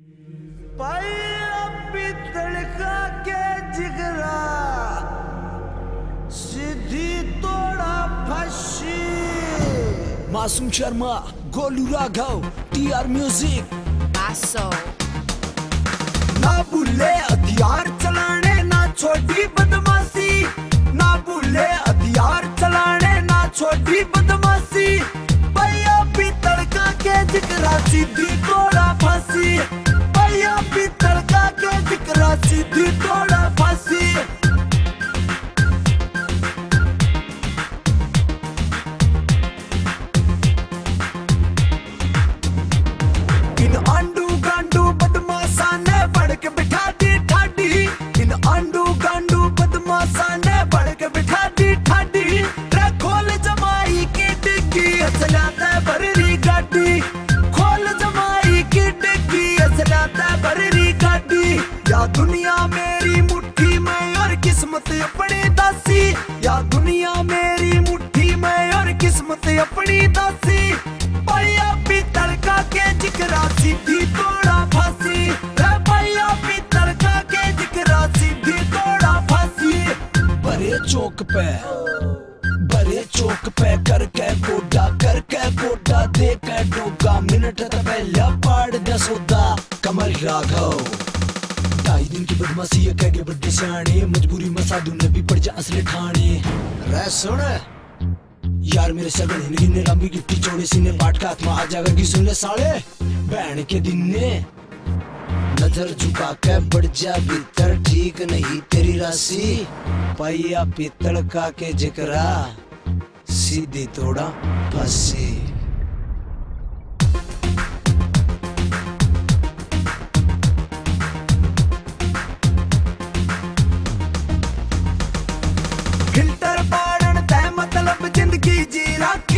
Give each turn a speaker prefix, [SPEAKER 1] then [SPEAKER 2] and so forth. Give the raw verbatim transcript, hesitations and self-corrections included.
[SPEAKER 1] तड़का के जिगरा सीधी तोड़ा फंसी।
[SPEAKER 2] Masoom Sharma, Golu Raghav, T R music.
[SPEAKER 3] आसो
[SPEAKER 1] ना भूले हथियार चलाने, ना छोटी बदमाशी। ना भूले हथियार चलाने, ना छोटी बदमाशी। भैया भी तड़का के जिगरा सीधी तोड़ा फांसी। भैया भी तड़का के जिगरा सीधी तोड़ा फांसी। इन आंडू गांडू बदमाशा ने बढ़ के बिठा दी ठाडी। इन आंडू गांडू बदमाशा ने बढ़ के बिठा दी ठाडी। रे खोल जमाई की डिग्गी असलाता भररी गाड़ी। खोल जमाई की डिग्गी असलाता भररी गाड़ी। या दुनिया मेरी मुट्ठी में और किस्मत अपनी दासी। या दुनिया मेरी मुट्ठी में और किस्मत अपनी दासी। भैया भी तड़का के जिगरा सीधी तोड़ा फांसी। भैया भी तड़का के जिगरा सीधी तोड़ा फांसी।
[SPEAKER 2] बड़े चौक पे बड़े चौक पे करके गोडा करके गोडा दे के डोगा। मिनट पहले पाड़ दे सौदा कमर राघव। ढाई दिन की बदमाशी है कह के बड्डे सियाने। मजबूरी में साधु ने भी पड़ जा असले ठाणे। रे सुन यार मेरे सगन हिंदी लंबी गिट्टी चौड़े सीने बाट का हाथ में आ जाएगा कि सुन ले साले। बहन के दिन ने नजर झुका के बढ़ जा भीतर, ठीक नहीं तेरी राशि। पैया पित्तल का के जिकरा सीधी तोड़ा फंसी।
[SPEAKER 1] फिल्टर पाड़न तय मतलब जिंदगी जी रख।